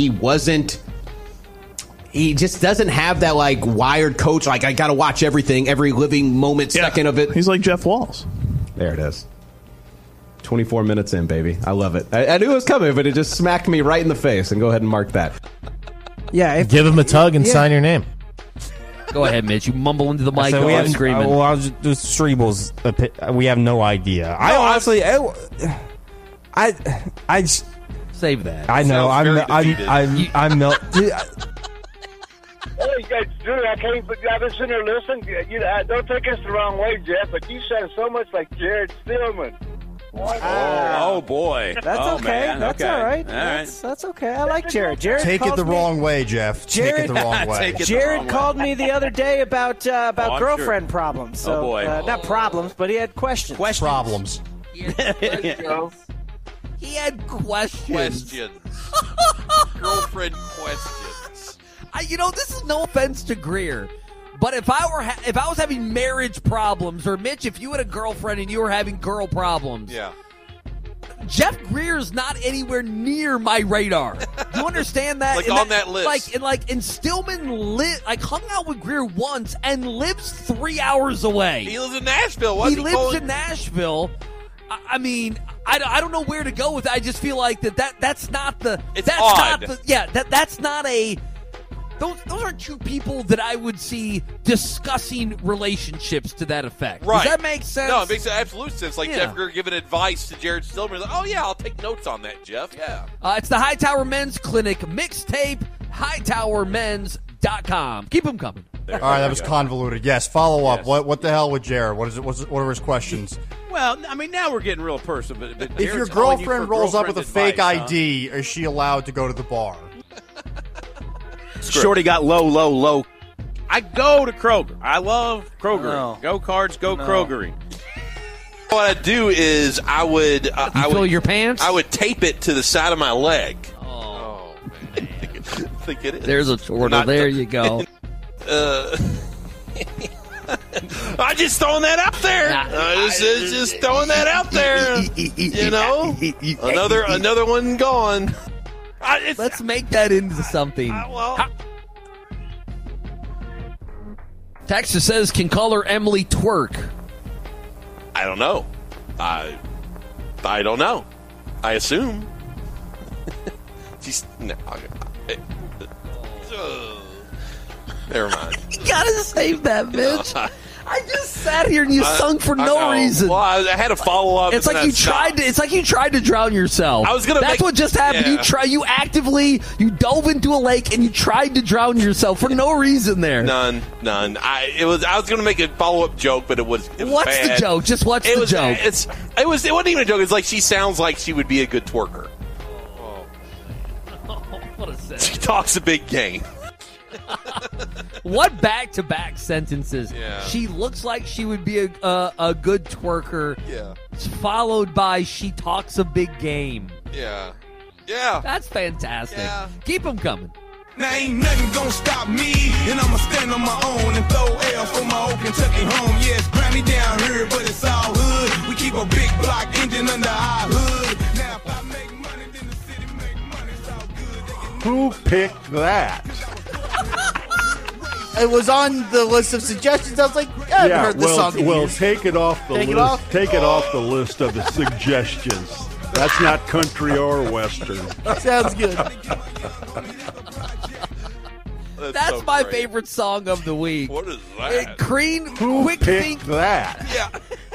he just doesn't have that like wired coach. Like, I got to watch everything, every living moment, second of it. He's like Jeff Walls. There it is. 24 minutes in, baby. I love it. I knew it was coming, but it just smacked me right in the face. And go ahead and mark that. Yeah, give him a tug and sign your name. Go ahead, Mitch. You mumble into the mic. So we have screaming. Streeble's. We have no idea. No, I honestly, I save that. I know. I'm Drew, I've been sitting there listening. Don't take us the wrong way, Jeff, but you sound so much like Jared Stillman. Oh boy. That's okay. Man. That's okay. all right. All right. That's okay. I like Jared. Jared Take it called the me- wrong way, Jeff. Take it the wrong way. Take it the Jared wrong called way. me the other day about I'm girlfriend sure. problems. So, Oh, boy. not problems, but he had questions. Problems. He had questions. Girlfriend questions. This is no offense to Greer, but if I was having marriage problems, or Mitch, if you had a girlfriend and you were having girl problems, Yeah. Jeff Greer's not anywhere near my radar. You understand that? Like And on that list. And Stillman hung out with Greer once and lives 3 hours away. He lives in Nashville. He lives in Nashville. I mean, I don't know where to go with it. I just feel like that's not the. It's that's odd. Not the, yeah, that's not a. Those aren't two people that I would see discussing relationships to that effect. Right. Does that make sense? No, it makes absolute sense. Like Yeah. Jeff Greer giving advice to Jared Stillman. Like, oh, yeah, I'll take notes on that, Jeff. Yeah. It's the Hightower Men's Clinic mixtape, hightowermens.com. Keep them coming. All right, that was convoluted. Yes, follow up. What the hell with Jared? What are his questions? Well, I mean, now we're getting real personal. But If your Jared's calling you girlfriend for rolls up with a girlfriend fake advice, huh? ID, is she allowed to go to the bar? Shorty got low. I go to Kroger. I love Kroger. No. Go Cards, go No. Kroger. What I'd do is I would fill your pants? I would tape it to the side of my leg. Oh, man. I think it is. There's a chortle. Not There the- you go. I just throwing that out there. Just throwing that out there. You know, another one gone. Let's make that into something. Texas says, can caller Emily twerk? I don't know. I don't know. I assume. She's no. Never mind. You gotta save that, Mitch. I just sat here and you sung for I no know. reason. Well, I had a follow up. It's like you tried to. It's like you tried to drown yourself. I was gonna That's make- what just happened. yeah. You actively dove into a lake and you tried to drown yourself for no reason there. None. I was going to make a follow up joke, but it was What's bad. the joke? Just what's It the was, joke? It wasn't even a joke. It's like she sounds like she would be a good twerker. What a sentence. She talks a big game. What back-to-back sentences? Yeah. She looks like she would be a good twerker. Yeah. Followed by she talks a big game. Yeah. That's fantastic. Yeah. Keep them coming. Now ain't nothing gonna stop me, and I'ma stand on my own and throw L for my old Kentucky home. Yeah, it's grimy down here, but it's all hood. We keep a big block engine under our hood. Now if I make money, then the city make money. It's all good. Who picked that? It was on the list of suggestions. I was like, I haven't heard this song in well, years. take it off the Take it list. off? Take it off the list of the suggestions. That's not country or western. Sounds good. That's so my great. favorite song of the week. What is that? Crean, Who quick picked think. that? Yeah.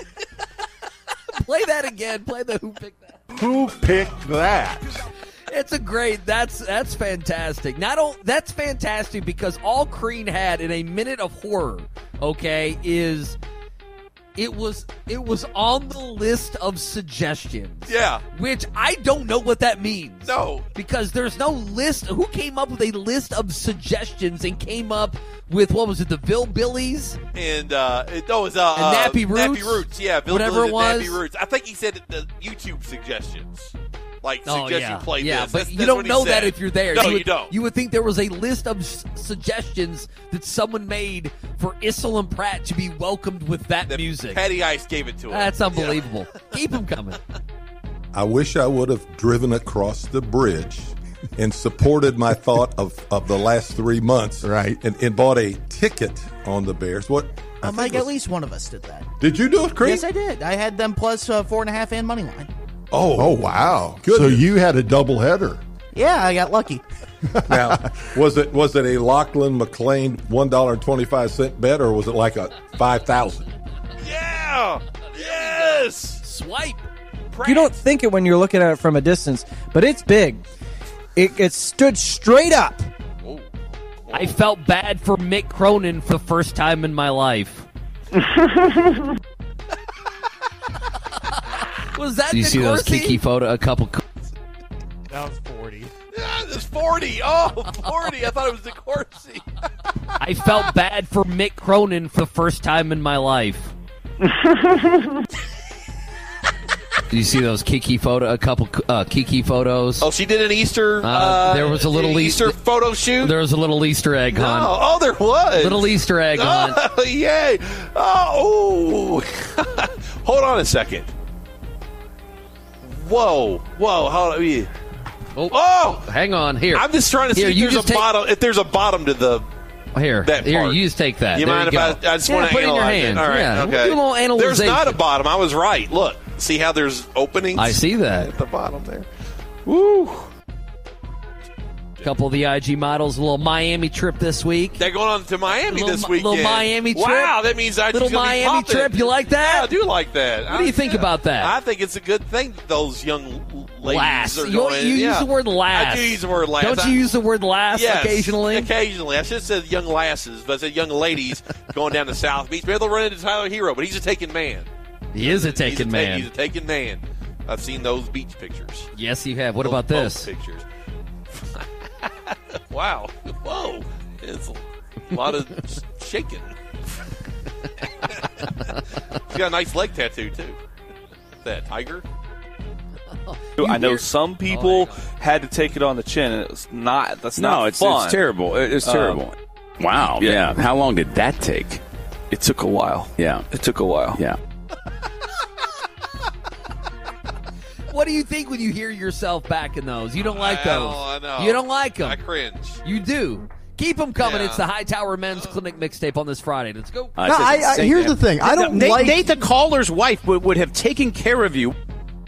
Play that again. Play the Who Picked That. Who picked that? It's a great. That's fantastic. That's fantastic because all Crean had in a minute of horror, okay, is it was on the list of suggestions. Yeah. Which I don't know what that means. No. Because there's no list. Who came up with a list of suggestions and came up with, what was it, the Vilbillies? And it was And Nappy Roots? Nappy Roots, yeah. Bill Whatever Billy's it was. and Nappy Roots. I think he said the YouTube suggestions. Like, Oh, suggestion yeah. play yeah, this. but That's you what don't he know that said. if you're there. No, you you don't. You would think there was a list of suggestions that someone made for Issel and Pratt to be welcomed with that music. Petty Ice gave it to him. That's unbelievable. Keep them coming. I wish I would have driven across the bridge and supported my thought of the last 3 months, right? And bought a ticket on the Bears. What? I Mike, think it at was- least one of us did that. Did you do it, Chris? Yes, I did. I had them plus 4.5 and money line. Oh, wow! Goodness. So you had a double header. Yeah, I got lucky. Now, was it a Lachlan McLean $1.25 bet, or was it like a 5,000? Yeah. Yes. Swipe. You don't think it when you're looking at it from a distance, but it's big. It stood straight up. I felt bad for Mick Cronin for the first time in my life. Was that? Do you see those Kiki photo? A couple. That was 40. Yeah, it's 40. Oh, 40. I thought it was DeCourcy. I felt bad for Mick Cronin for the first time in my life. Do you see those Kiki photo? A couple Kiki photos. Oh, she did an Easter. There was a little Easter photo shoot. There was a little Easter egg hunt. Oh, there was little Easter egg hunt. Oh, yay! Oh, hold on a second. Whoa! Hold on. Oh, hang on here. I'm just trying to see if there's a bottom to the. Here, that part. you just take that. You there mind you if I just want to put it in your analyze hand. it? All right, yeah. okay. Do a little analyzation. There's not a bottom. I was right. Look, see how there's openings? I see that. At the bottom there. Woo. A couple of the IG models, a little Miami trip this week. They're going on to Miami this weekend. Little Miami trip. Wow, that means IG's little gonna be Miami popping. trip. You like that? Yeah, I do like that. What do you think about that? I think it's a good thing that those young ladies lass. are You going. use the word lass. I do use the word lass. Don't you use the word lass yes, occasionally? Occasionally. I should have said young lasses, but I said young ladies going down to South Beach. Maybe they'll run into Tyler Hero, but he's a taken man. He is a taken man. He's a taken man. I've seen those beach pictures. Yes, you have. What Those about this? boat pictures. Wow. Whoa. It's a lot of shaking. He's got a nice leg tattoo, too. What's that, tiger? I know some people had to take it on the chin, and it's not. That's not fun. It's terrible. It's terrible. Wow. Yeah. How long did that take? It took a while. Yeah. It took a while. Yeah. What do you think when you hear yourself back in those? You don't like those. I know. You don't like them. I cringe. You do. Keep them coming. Yeah. It's the Hightower Men's Clinic mixtape on this Friday. Let's go. Here's the thing. I don't like... Nate, the caller's wife, would have taken care of you.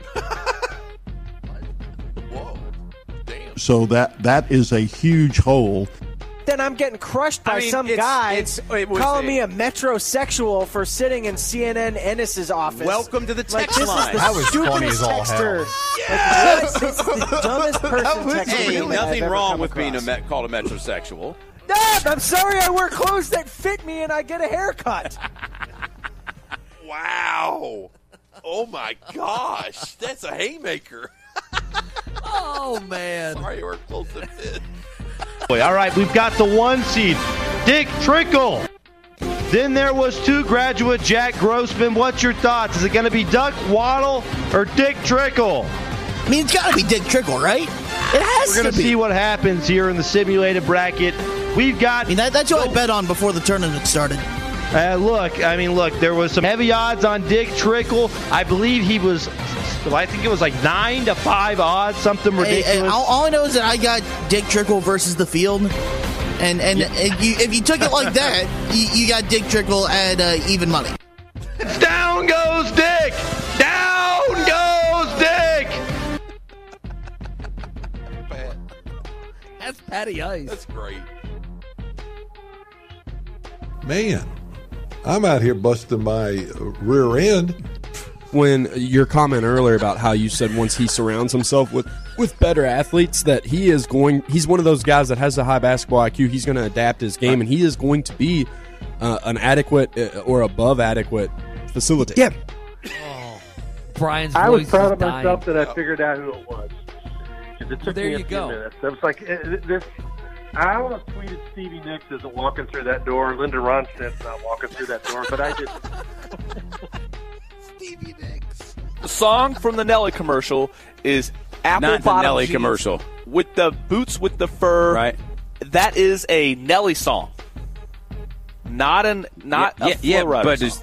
So that is a huge hole. Then I'm getting crushed by some guy calling me a metrosexual for sitting in CNN Ennis's office. Welcome to the text this line. Is the That was funny as all texter. hell. This is the dumbest person texting Hey, me nothing I've ever wrong come with being across. called a metrosexual. Dad, I'm sorry I wear clothes that fit me and I get a haircut. Wow. Oh, my gosh. That's a haymaker. Oh, man. Sorry, we're close to fit. All right, we've got the 1 seed, Dick Trickle. Then there was 2 graduate, Jack Grossman. What's your thoughts? Is it going to be Duck Waddle or Dick Trickle? I mean, it's got to be Dick Trickle, right? It has We're going to see what happens here in the simulated bracket. We've got... I mean, that's what I bet on before the tournament started. Look, there was some heavy odds on Dick Trickle. I believe he was... I think it was like 9-5 odds, something ridiculous. Hey, all I know is that I got Dick Trickle versus the field, and if you took it like that, you got Dick Trickle at even money. Down goes Dick! Down goes Dick! That's Patty Ice. That's great. Man, I'm out here busting my rear end. When your comment earlier about how you said once he surrounds himself with better athletes that he's one of those guys that has a high basketball IQ. He's going to adapt his game, and he is going to be an adequate or above adequate facilitator. Yeah. Oh, Brian's I voice was proud is of myself dying. that I figured out who it was. 'Cause it took There me you a few go. minutes. I was like, this. I almost tweeted Stevie Nicks isn't walking through that door. Linda Ronstadt's not walking through that door, but I didn't. Stevie Nicks. The song from the Nelly commercial is Apple Not the Bottom Nelly Jeans commercial. with the boots with the fur. Right. That is a Nelly song, not a Flo Rida but song.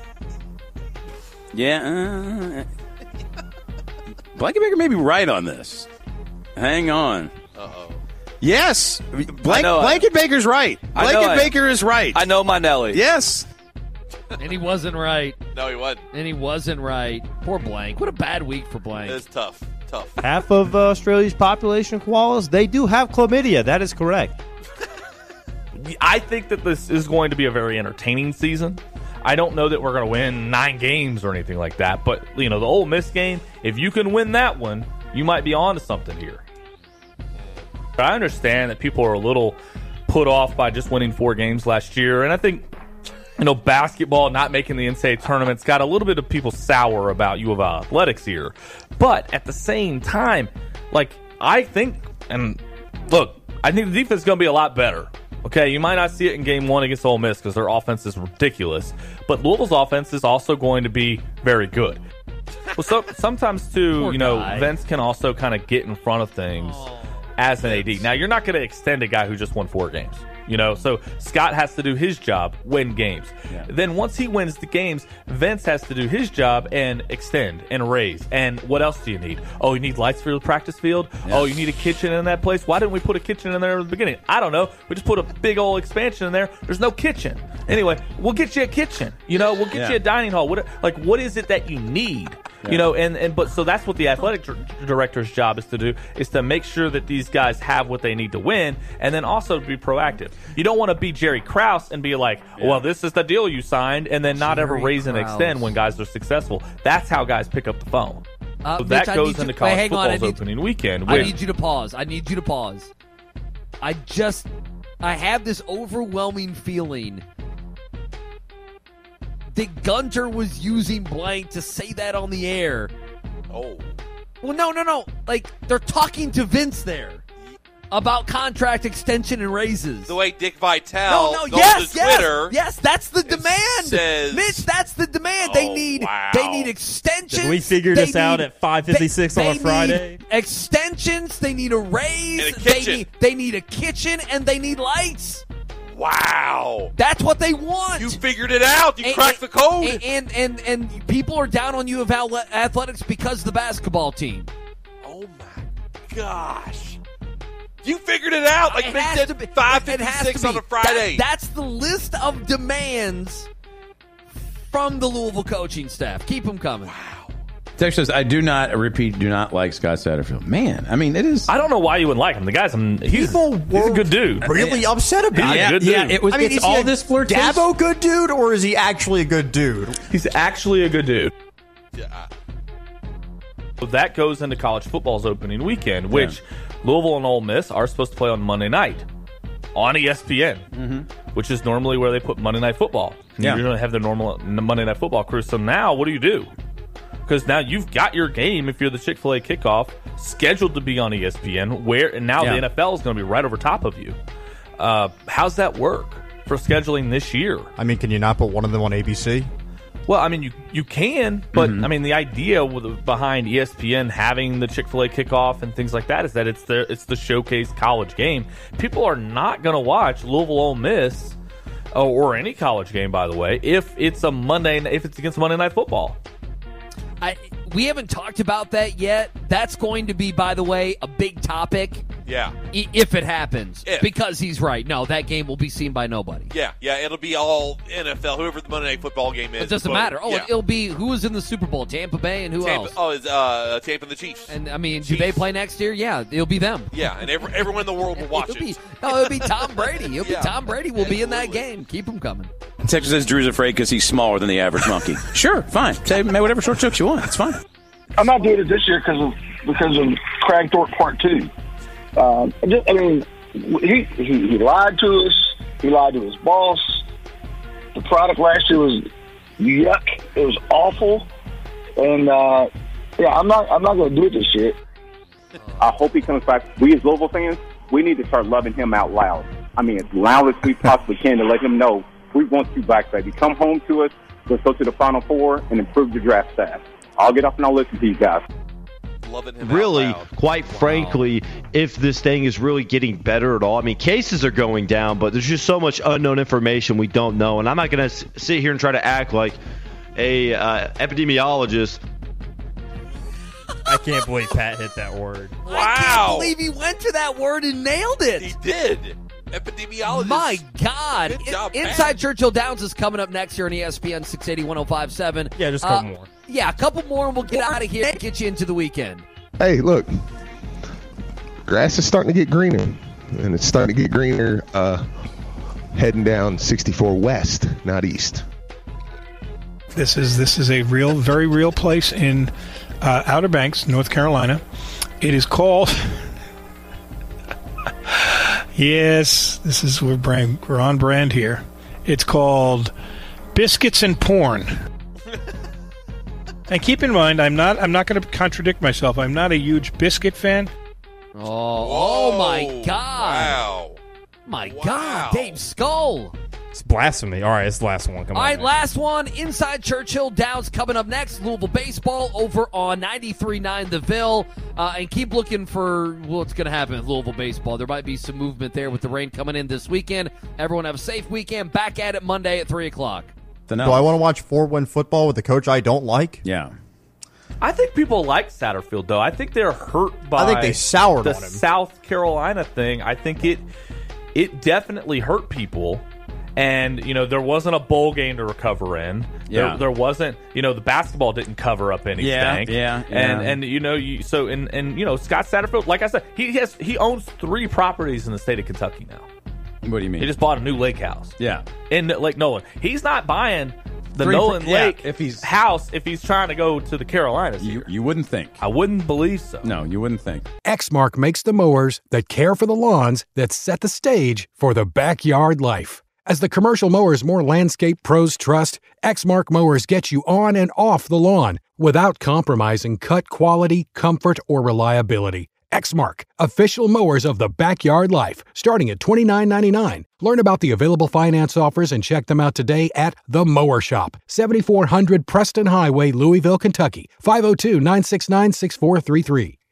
Blankenbaker may be right on this. Hang on. Uh-oh. Yes, Blankenbaker's right. I know Blankenbaker is right. I know my Nelly. Yes. And he wasn't right. No, he wasn't. And he wasn't right. Poor Blank. What a bad week for Blank. It's tough. Half of Australia's population, koalas, they do have chlamydia. That is correct. I think that this is going to be a very entertaining season. I don't know that we're going to win 9 games or anything like that, but the Ole Miss game, if you can win that one, you might be on to something here. But I understand that people are a little put off by just winning 4 games last year. And I think, basketball not making the NCAA tournament's got a little bit of people sour about U of L athletics here. But at the same time, I think the defense is going to be a lot better. Okay, you might not see it in game 1 against Ole Miss because their offense is ridiculous. But Louisville's offense is also going to be very good. Well, sometimes, too, Vince can also kind of get in front of things as an AD. Now, you're not going to extend a guy who just won 4 games. So Scott has to do his job, win games. Yeah. Then once he wins the games, Vince has to do his job and extend and raise. And what else do you need? Oh, you need lights for the practice field? Yeah. Oh, you need a kitchen in that place? Why didn't we put a kitchen in there at the beginning? I don't know. We just put a big old expansion in there. There's no kitchen. Anyway, we'll get you a kitchen. We'll get you a dining hall. What is it that you need? Yeah. But so that's what the athletic director's job is to do, is to make sure that these guys have what they need to win, and then also to be proactive. You don't want to be Jerry Krause and be like, well, this is the deal you signed, and then not ever raise and extend when guys are successful. That's how guys pick up the phone. So that goes into college football's opening weekend. I need you to pause. I have this overwhelming feeling that Gunter was using blank to say that on the air. Oh. Well, no. They're talking to Vince there about contract extension and raises. The way Dick Vitale goes to Twitter. Yes, that's the demand. Mitch, that's the demand. They need extensions. Did we figure this out at 5:56 on a Friday? Extensions. They need a raise. And a kitchen. They need a kitchen, and they need lights. Wow. That's what they want. You figured it out. You cracked the code. And people are down on U of L athletics because of the basketball team. Oh, my gosh. You figured it out. Like Mick said, 5:56 on a Friday. That's the list of demands from the Louisville coaching staff. Keep them coming. Wow. Text says, I do not like Scott Satterfield. Man, I mean, it is. I don't know why you wouldn't like him. The guy's he's a good dude. Really upset about it. It's all this flirtation. Dabo good dude, or is he actually a good dude? He's actually a good dude. Yeah. So that goes into college football's opening weekend, which Louisville and Ole Miss are supposed to play on Monday night on ESPN, which is normally where they put Monday Night Football. You're going to have their normal Monday Night Football crew. So now, what do? Because now you've got your game, if you're the Chick-fil-A kickoff, scheduled to be on ESPN, the NFL is going to be right over top of you. How's that work for scheduling this year? I mean, can you not put one of them on ABC? Well, I mean, you can, but I mean, the idea behind ESPN having the Chick-fil-A kickoff and things like that is that it's the showcase college game. People are not going to watch Louisville Ole Miss or any college game, by the way, if it's against Monday Night Football. We haven't talked about that yet. That's going to be, by the way, a big topic. Yeah. If it happens. Because he's right. No, that game will be seen by nobody. Yeah, it'll be all NFL, whoever the Monday Night Football game is. It doesn't matter. It'll be who was in the Super Bowl, Tampa Bay and who else? Oh, it's Tampa and the Chiefs. And, I mean, do they play next year? Yeah, it'll be them. Yeah, and everyone in the world will watch it. It'll be Tom Brady. Tom Brady will be in that game. Keep them coming. Texas says Drew's afraid because he's smaller than the average monkey. Sure, fine. Say whatever short jokes you want. It's fine. I'm not doing it this year because of Craig Thorpe Part 2. He lied to us. He lied to his boss. The product last year was yuck. It was awful. And I'm not going to do it this year. I hope he comes back. We as Louisville fans, we need to start loving him out loud. I mean, as loud as we possibly can to let him know we want you back, baby. Come home to us. Let's go to the Final Four and improve your draft staff. I'll get up and I'll listen to you guys. Really, quite frankly, if this thing is really getting better at all. I mean, cases are going down, but there's just so much unknown information we don't know. And I'm not going to sit here and try to act like a epidemiologist. I can't believe Pat hit that word. Wow. I can't believe he went to that word and nailed it. He did. Epidemiologist. My God. Good job, Inside Pat. Churchill Downs is coming up next here on ESPN 680 105.7. Yeah, just a couple more. Yeah, a couple more, and we'll get out of here and get you into the weekend. Hey, look. Grass is starting to get greener, and it's starting to get greener heading down 64 west, not east. This is a very real place in Outer Banks, North Carolina. It is called... Yes, we're on brand here. It's called Biscuits and Porn. And keep in mind, I'm not going to contradict myself. I'm not a huge biscuit fan. Oh my God! Wow! My God, Dave Skull. It's blasphemy. All right, it's the last one. Come All on. right, last one. Inside Churchill Downs coming up next. Louisville baseball over on 93.9 The Ville. And keep looking for what's going to happen with Louisville baseball. There might be some movement there with the rain coming in this weekend. Everyone have a safe weekend. Back at it Monday at 3 o'clock. Do I want to watch 4-win football with the coach I don't like? Yeah. I think people like Satterfield, though. I think they're hurt by I think they soured the on him. South Carolina thing. I think it definitely hurt people. And, there wasn't a bowl game to recover in. Yeah. There wasn't, the basketball didn't cover up anything. Yeah. And Scott Satterfield, like I said, he owns 3 properties in the state of Kentucky now. What do you mean? He just bought a new lake house. Yeah. In Lake Nolan. He's not buying the 3 Nolan Lake house if he's trying to go to the Carolinas. You wouldn't think. I wouldn't believe so. No, you wouldn't think. Exmark makes the mowers that care for the lawns that set the stage for the backyard life. As the commercial mowers more landscape pros trust, Exmark mowers get you on and off the lawn without compromising cut quality, comfort, or reliability. Exmark, official mowers of the backyard life, starting at $29.99. Learn about the available finance offers and check them out today at The Mower Shop, 7400 Preston Highway, Louisville, Kentucky, 502-969-6433.